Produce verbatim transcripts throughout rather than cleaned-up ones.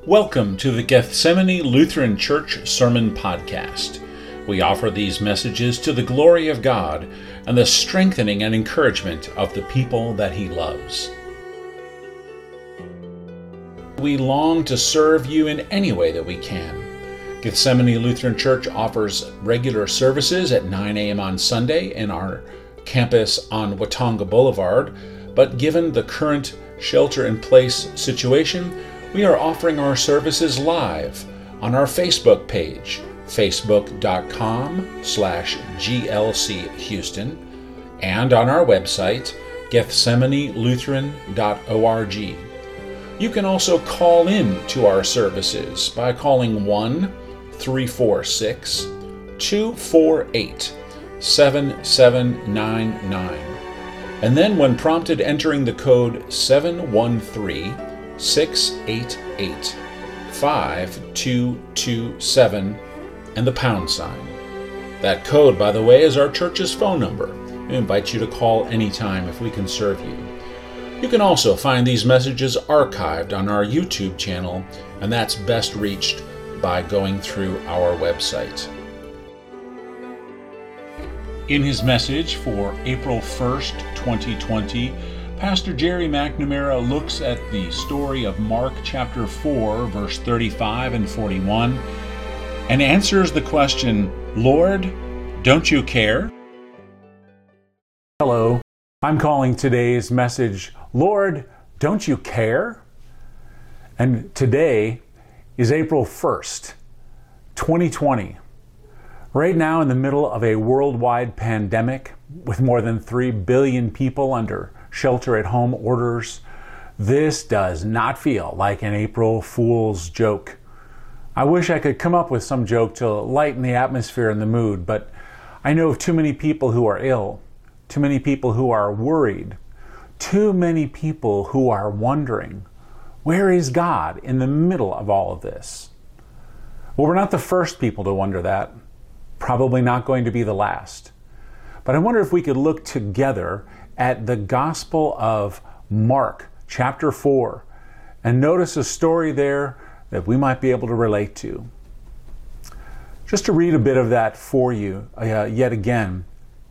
Welcome to the Gethsemane Lutheran Church Sermon Podcast. We offer these messages to the glory of God and the strengthening and encouragement of the people that He loves. We long to serve you in any way that we can. Gethsemane Lutheran Church offers regular services at nine a.m. on Sunday in our campus on Watonga Boulevard, but given the current shelter-in-place situation, we are offering our services live on our Facebook page, facebook.com slash GLC Houston, and on our website, gethsemane lutheran dot org. You can also call in to our services by calling one three four six, two four eight, seven seven nine nine, and then when prompted entering the code seven one three, six eight eight, five two two seven and the pound sign. That code, by the way, is our church's phone number. We invite you to call anytime if we can serve you. You can also find these messages archived on our YouTube channel, and that's best reached by going through our website. In his message for April first, twenty twenty, Pastor Jerry McNamara looks at the story of Mark chapter four, verse thirty-five and forty-one, and answers the question, Lord, don't you care? Hello, I'm calling today's message, Lord, don't you care? And today is April first, twenty twenty. Right now in the middle of a worldwide pandemic with more than three billion people under shelter-at-home orders, this does not feel like an April Fool's joke. I wish I could come up with some joke to lighten the atmosphere and the mood, but I know of too many people who are ill, too many people who are worried, too many people who are wondering, where is God in the middle of all of this? Well, we're not the first people to wonder that, probably not going to be the last. But I wonder if we could look together at the Gospel of Mark, chapter four, and notice a story there that we might be able to relate to. Just to read a bit of that for you uh, yet again.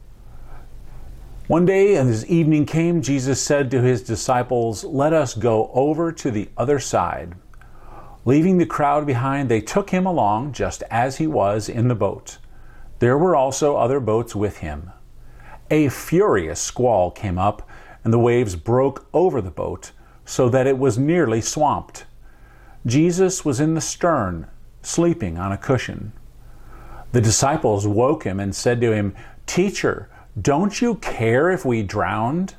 One day as evening came, Jesus said to his disciples, "Let us go over to the other side." Leaving the crowd behind, they took him along just as he was in the boat. There were also other boats with him. A furious squall came up, and the waves broke over the boat so that it was nearly swamped. Jesus was in the stern, sleeping on a cushion. The disciples woke him and said to him, "Teacher, don't you care if we drowned?"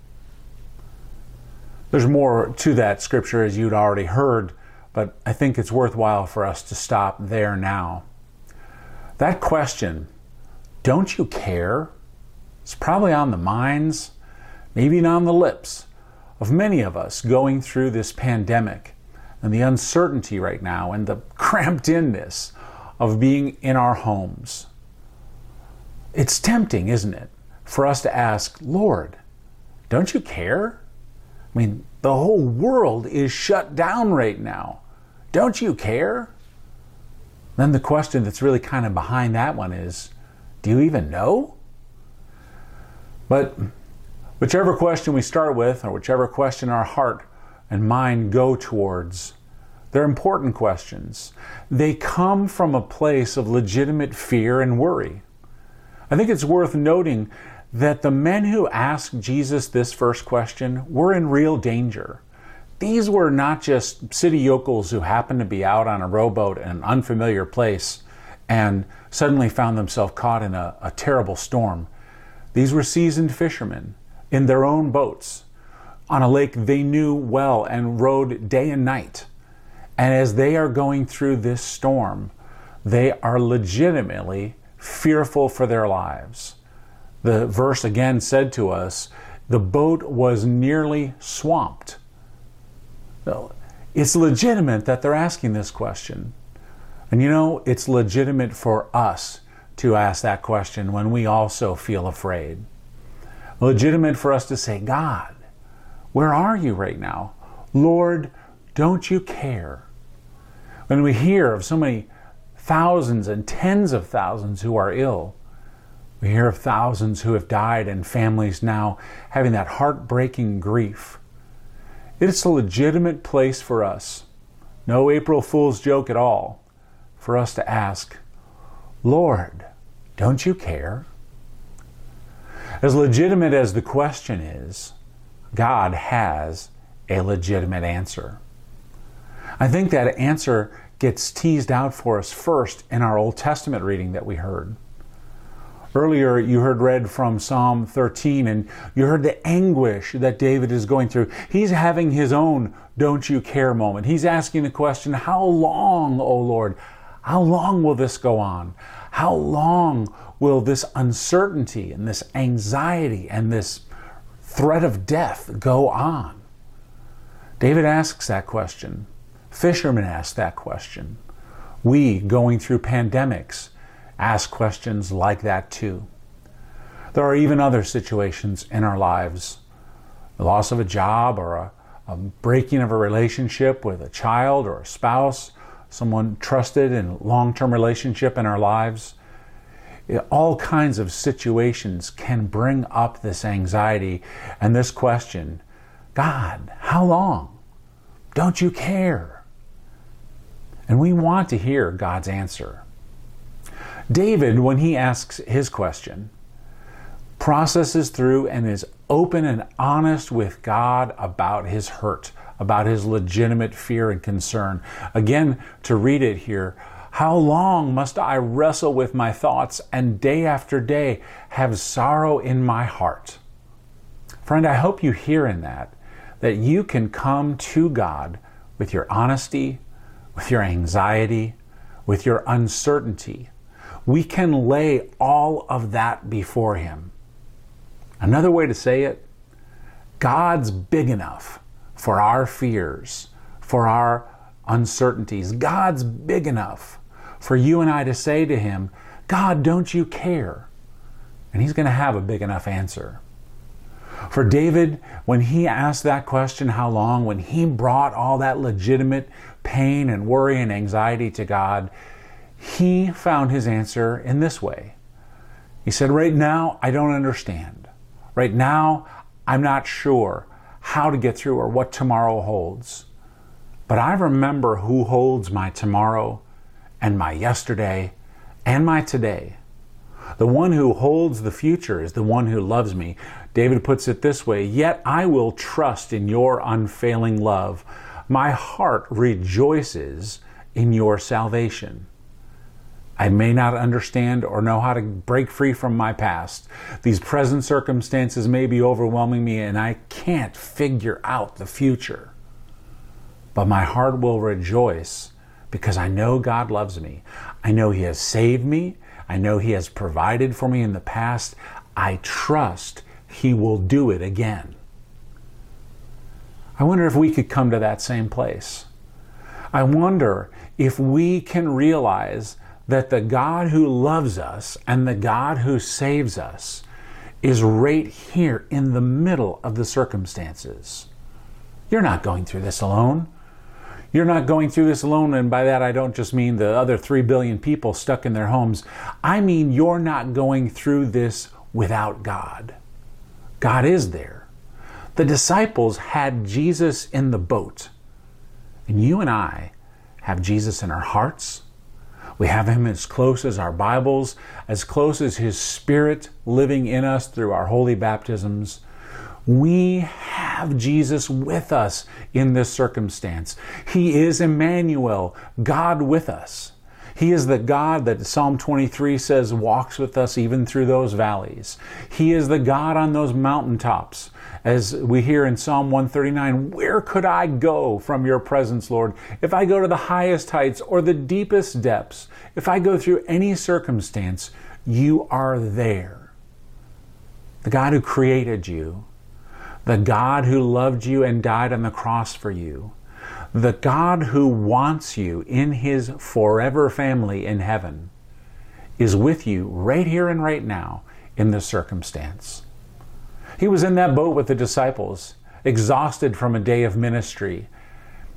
There's more to that scripture, as you'd already heard, but I think it's worthwhile for us to stop there now. That question, don't you care? It's probably on the minds, maybe not on the lips, of many of us going through this pandemic and the uncertainty right now and the cramped-inness of being in our homes. It's tempting, isn't it, for us to ask, Lord, don't you care? I mean, the whole world is shut down right now. Don't you care? Then the question that's really kind of behind that one is, do you even know? But whichever question we start with, or whichever question our heart and mind go towards, they're important questions. They come from a place of legitimate fear and worry. I think it's worth noting that the men who asked Jesus this first question were in real danger. These were not just city yokels who happened to be out on a rowboat in an unfamiliar place and suddenly found themselves caught in a, a terrible storm. These were seasoned fishermen in their own boats on a lake they knew well and rowed day and night. And as they are going through this storm, they are legitimately fearful for their lives. The verse again said to us, the boat was nearly swamped. It's legitimate that they're asking this question. And you know, it's legitimate for us to ask that question when we also feel afraid. Legitimate for us to say, God, where are you right now? Lord, don't you care? When we hear of so many thousands and tens of thousands who are ill, we hear of thousands who have died and families now having that heartbreaking grief. It's a legitimate place for us, no April Fool's joke at all, for us to ask, Lord, don't you care? As legitimate as the question is, God has a legitimate answer. I think that answer gets teased out for us first in our Old Testament reading that we heard. Earlier, you heard read from Psalm thirteen, and you heard the anguish that David is going through. He's having his own don't you care moment. He's asking the question, how long, O Lord? How long will this go on? How long will this uncertainty and this anxiety and this threat of death go on? David asks that question. Fishermen ask that question. We, going through pandemics, ask questions like that too. There are even other situations in our lives, the loss of a job or a, a breaking of a relationship with a child or a spouse, someone trusted in a long-term relationship in our lives. All kinds of situations can bring up this anxiety and this question, God, how long? Don't you care? And we want to hear God's answer. David, when he asks his question, processes through and is open and honest with God about his hurt, about his legitimate fear and concern. Again, to read it here, how long must I wrestle with my thoughts and day after day have sorrow in my heart? Friend, I hope you hear in that, that you can come to God with your honesty, with your anxiety, with your uncertainty. We can lay all of that before Him. Another way to say it, God's big enough for our fears, for our uncertainties. God's big enough for you and I to say to Him, God, don't you care? And He's going to have a big enough answer. For David, when he asked that question, how long, when he brought all that legitimate pain and worry and anxiety to God, he found his answer in this way. He said, right now, I don't understand. Right now, I'm not sure how to get through or what tomorrow holds. But I remember who holds my tomorrow and my yesterday and my today. The one who holds the future is the one who loves me. David puts it this way, yet I will trust in your unfailing love. My heart rejoices in your salvation. I may not understand or know how to break free from my past. These present circumstances may be overwhelming me and I can't figure out the future. But my heart will rejoice because I know God loves me. I know He has saved me. I know He has provided for me in the past. I trust He will do it again. I wonder if we could come to that same place. I wonder if we can realize that the God who loves us and the God who saves us is right here in the middle of the circumstances. You're not going through this alone. You're not going through this alone, and by that I don't just mean the other three billion people stuck in their homes. I mean you're not going through this without God. God is there. The disciples had Jesus in the boat, and you and I have Jesus in our hearts. We have Him as close as our Bibles, as close as His Spirit living in us through our holy baptisms. We have Jesus with us in this circumstance. He is Emmanuel, God with us. He is the God that Psalm twenty-three says walks with us even through those valleys. He is the God on those mountaintops. As we hear in Psalm one thirty-nine, where could I go from your presence, Lord? If I go to the highest heights or the deepest depths, if I go through any circumstance, you are there. The God who created you, the God who loved you and died on the cross for you, the God who wants you in His forever family in heaven, is with you right here and right now in this circumstance. He was in that boat with the disciples, exhausted from a day of ministry.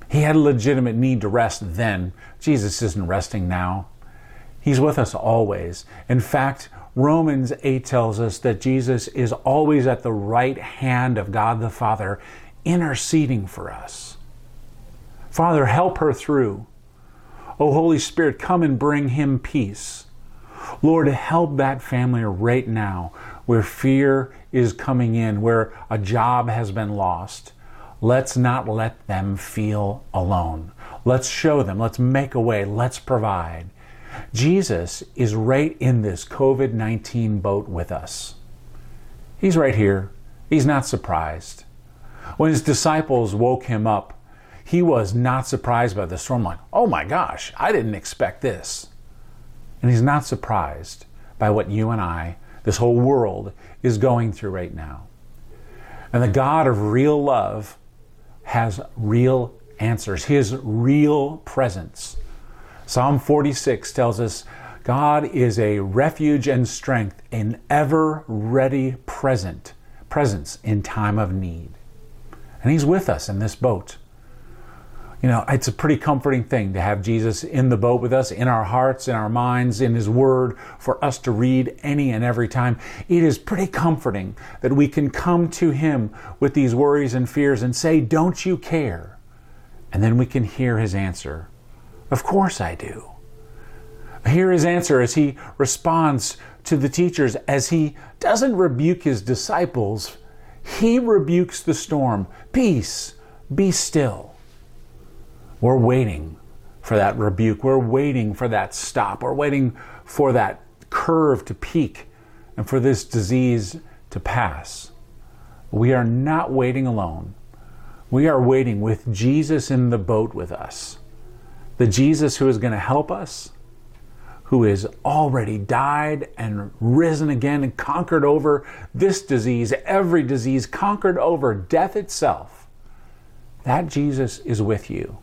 He had a legitimate need to rest then. Jesus isn't resting now. He's with us always. In fact, Romans eight tells us that Jesus is always at the right hand of God the Father, interceding for us. Father, help her through. Oh, Holy Spirit, come and bring him peace. Lord, help that family right now where fear is coming in, where a job has been lost. Let's not let them feel alone. Let's show them. Let's make a way. Let's provide. Jesus is right in this covid nineteen boat with us. He's right here. He's not surprised. When his disciples woke him up, he was not surprised by the storm, like, oh my gosh, I didn't expect this. And he's not surprised by what you and I, this whole world, is going through right now. And the God of real love has real answers, his real presence. Psalm forty-six tells us God is a refuge and strength, an ever-ready present, presence in time of need. And he's with us in this boat. You know, it's a pretty comforting thing to have Jesus in the boat with us, in our hearts, in our minds, in his word, for us to read any and every time. It is pretty comforting that we can come to him with these worries and fears and say, don't you care? And then we can hear his answer. Of course I do. Hear his answer as he responds to the teachers, as he doesn't rebuke his disciples, he rebukes the storm. Peace, be still. We're waiting for that rebuke. We're waiting for that stop. We're waiting for that curve to peak and for this disease to pass. We are not waiting alone. We are waiting with Jesus in the boat with us. The Jesus who is going to help us, who has already died and risen again and conquered over this disease, every disease, conquered over death itself. That Jesus is with you.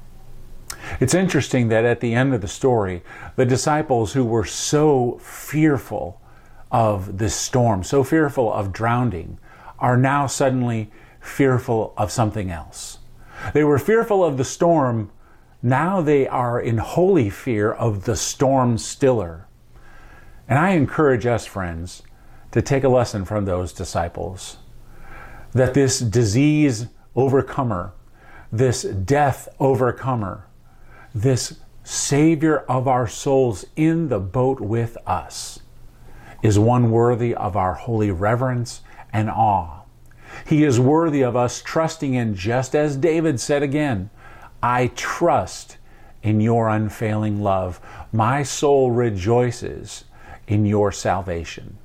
It's interesting that at the end of the story, the disciples who were so fearful of this storm, so fearful of drowning, are now suddenly fearful of something else. They were fearful of the storm. Now they are in holy fear of the storm stiller. And I encourage us, friends, to take a lesson from those disciples. That this disease overcomer, this death overcomer, this Savior of our souls in the boat with us is one worthy of our holy reverence and awe. He is worthy of us trusting in, just as David said again, I trust in your unfailing love. My soul rejoices in your salvation.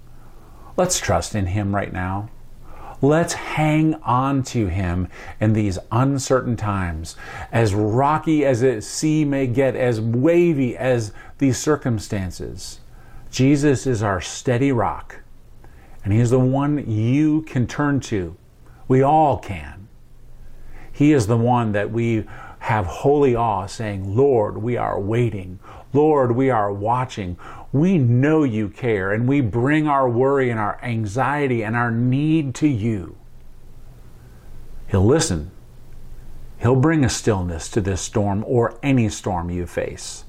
Let's trust in him right now. Let's hang on to him in these uncertain times. As rocky as the sea may get, as wavy as these circumstances, Jesus is our steady rock. And he is the one you can turn to. We all can. He is the one that we have holy awe, saying, Lord, we are waiting. Lord, we are watching. We know you care, and we bring our worry and our anxiety and our need to you. He'll listen. He'll bring a stillness to this storm or any storm you face.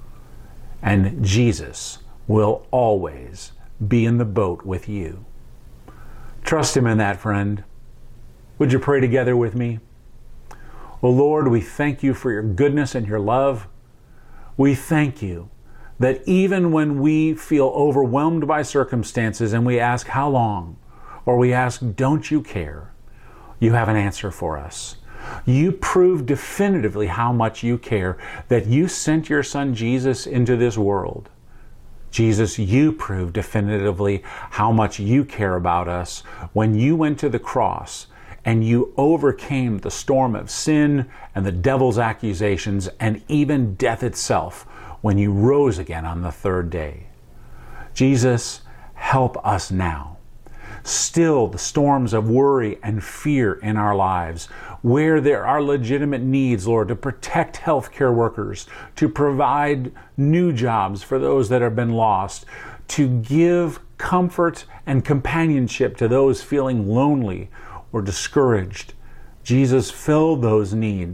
And Jesus will always be in the boat with you. Trust him in that, friend. Would you pray together with me? Oh Lord, we thank you for your goodness and your love. We thank you that even when we feel overwhelmed by circumstances and we ask, how long? Or we ask, don't you care? You have an answer for us. You prove definitively how much you care, that you sent your son Jesus into this world. Jesus, you prove definitively how much you care about us when you went to the cross and you overcame the storm of sin and the devil's accusations and even death itself when you rose again on the third day. Jesus, help us now. Still the storms of worry and fear in our lives, where there are legitimate needs, Lord, to protect healthcare workers, to provide new jobs for those that have been lost, to give comfort and companionship to those feeling lonely or discouraged. Jesus, fill those needs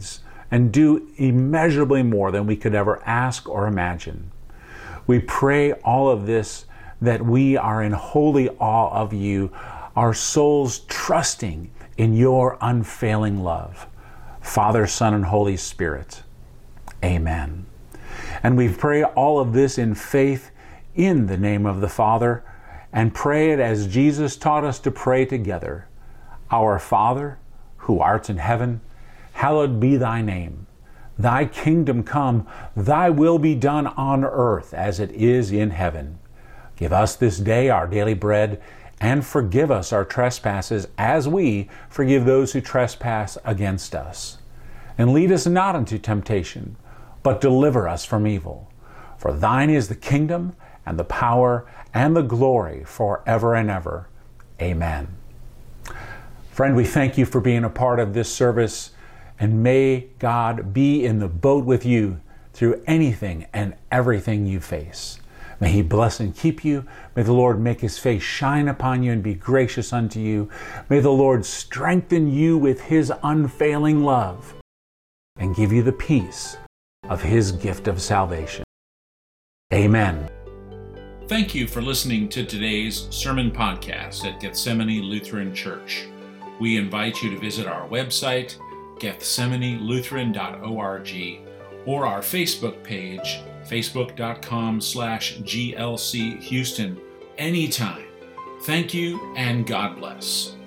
and do immeasurably more than we could ever ask or imagine. We pray all of this that we are in holy awe of you, our souls trusting in your unfailing love. Father, Son, and Holy Spirit. Amen. And we pray all of this in faith in the name of the Father, and pray it as Jesus taught us to pray together. Our Father, who art in heaven, hallowed be thy name. Thy kingdom come, thy will be done on earth as it is in heaven. Give us this day our daily bread, and forgive us our trespasses as we forgive those who trespass against us. And lead us not into temptation, but deliver us from evil. For thine is the kingdom, and the power, and the glory forever and ever. Amen. Friend, we thank you for being a part of this service, and may God be in the boat with you through anything and everything you face. May he bless and keep you. May the Lord make his face shine upon you and be gracious unto you. May the Lord strengthen you with his unfailing love and give you the peace of his gift of salvation. Amen. Thank you for listening to today's sermon podcast at Gethsemane Lutheran Church. We invite you to visit our website, gethsemane lutheran dot org, or our Facebook page, facebook.com slash GLC Houston, anytime. Thank you and God bless.